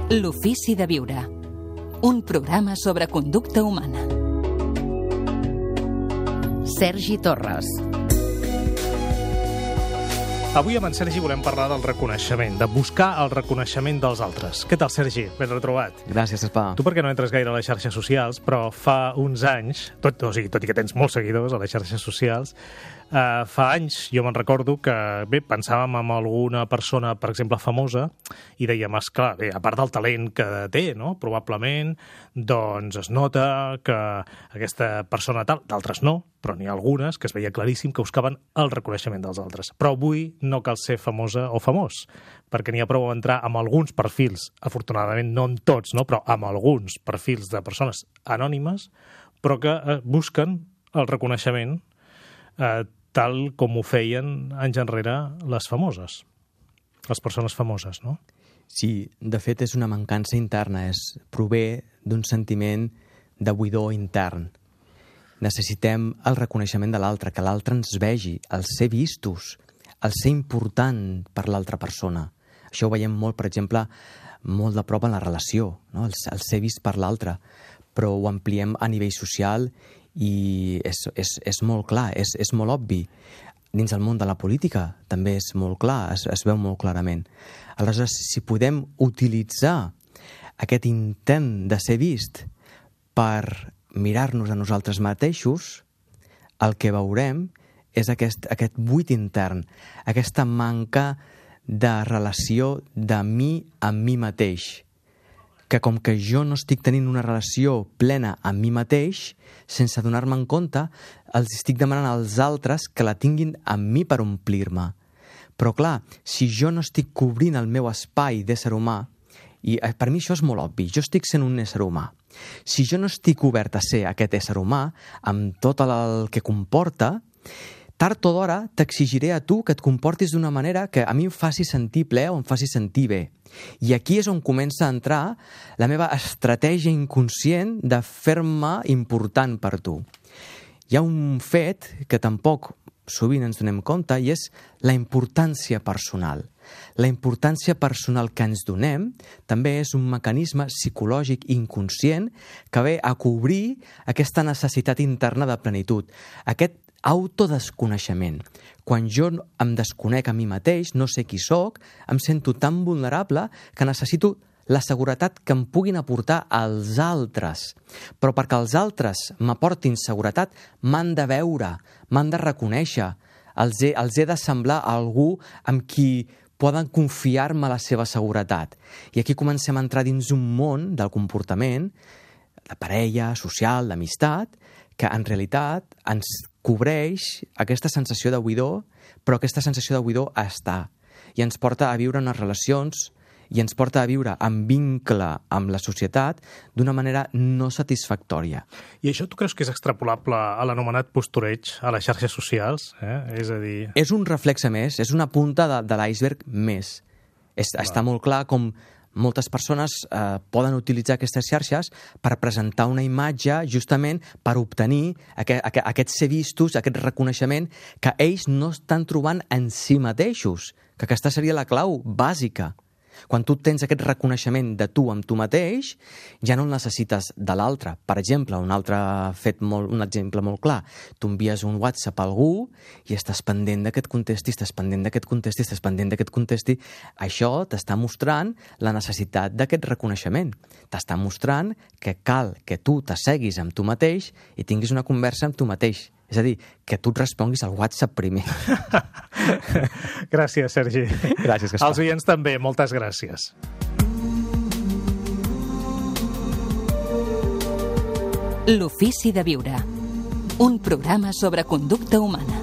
L'ofici de viure. Un programa sobre conducta humana. Sergi Torres. Avui amb en Sergi volem parlar del reconeixement, de buscar el reconeixement dels altres. Què tal, Sergi? Ben retrobat. Gràcies, Espa. Tu perquè no entres gaire a les xarxes socials, però fa uns anys, tot i que tens molts seguidors a les xarxes socials, fa anys jo me'n recordo que pensàvem en alguna persona, per exemple, famosa, i dèiem, esclar, a part del talent que té, no? Probablement, doncs es nota que aquesta persona tal, d'altres no, però n'hi ha algunes que es veia claríssim que buscaven el reconeixement dels altres. Però avui no cal ser famosa o famós, perquè n'hi ha prou a entrar amb alguns perfils, afortunadament no en tots, no? Però amb alguns perfils de persones anònimes, però que busquen el reconeixement tal com ho feien anys enrere les famoses, les persones famoses, no? Sí, de fet és una mancança interna, prové d'un sentiment de buidor intern. Necessitem el reconeixement de l'altre, que l'altre ens vegi, el ser vistos, el ser important per l'altra persona. Això ho veiem molt, per exemple, molt de prop en la relació, no? El ser vist per l'altre, però ho ampliem a nivell social i és molt clar, és molt obvi. Dins el món de la política també és molt clar, es veu molt clarament. Aleshores, si podem utilitzar aquest intent de ser vist per mirar-nos a nosaltres mateixos, el que veurem és aquest buit intern, aquesta manca de relació de mi amb mi mateix, que com que jo no estic tenint una relació plena amb mi mateix, sense donar-me en compte, els estic demanant als altres que la tinguin amb mi per omplir-me. Però clar, si jo no estic cobrint el meu espai d'ésser humà, i per mi això és molt obvi, jo estic sent un ésser humà. Si jo no estic obert a ser aquest ésser humà, amb tot el que comporta, tard o d'hora t'exigiré a tu que et comportis d'una manera que a mi em faci sentir ple o em faci sentir bé. I aquí és on comença a entrar la meva estratègia inconscient de fer-me important per tu. Hi ha un fet que tampoc sovint ens donem compte i és la importància personal. La importància personal que ens donem també és un mecanisme psicològic inconscient que ve a cobrir aquesta necessitat interna de plenitud, aquest autodesconeixement. Quan jo em desconec a mi mateix, no sé qui sóc, em sento tan vulnerable que necessito la seguretat que em puguin aportar els altres. Però perquè els altres m'aportin seguretat, m'han de veure, m'han de reconèixer, els he de semblar a algú amb qui poden confiar-me la seva seguretat. I aquí comencem a entrar dins un món del comportament, de parella, social, d'amistat, que en realitat ens cobreix aquesta sensació de buidor, però aquesta sensació de buidor està. I ens porta a viure unes relacions i ens porta a viure en vincle amb la societat d'una manera no satisfactòria. I això tu creus que és extrapolable a l'anomenat postureig a les xarxes socials? És a dir... És un reflexe més, és una punta de l'iceberg més. Està molt clar com moltes persones poden utilitzar aquestes xarxes per presentar una imatge justament per obtenir aquest ser vistos, aquest reconeixement que ells no estan trobant en si mateixos, que aquesta seria la clau bàsica. Quan tu tens aquest reconeixement de tu amb tu mateix, ja no el necessites de l'altre. Per exemple, un exemple molt clar, tu envies un WhatsApp a algú i estàs pendent que et contesti, estàs pendent que et contesti. Això t'està mostrant la necessitat d'aquest reconeixement. T'està mostrant que cal que tu t'asseguis amb tu mateix i tinguis una conversa amb tu mateix. És a dir, que tu et responguis al WhatsApp primer. Gràcies, Sergi. Gràcies, Gaspar. Als oients també, moltes gràcies. L'ofici de viure. Un programa sobre conducta humana.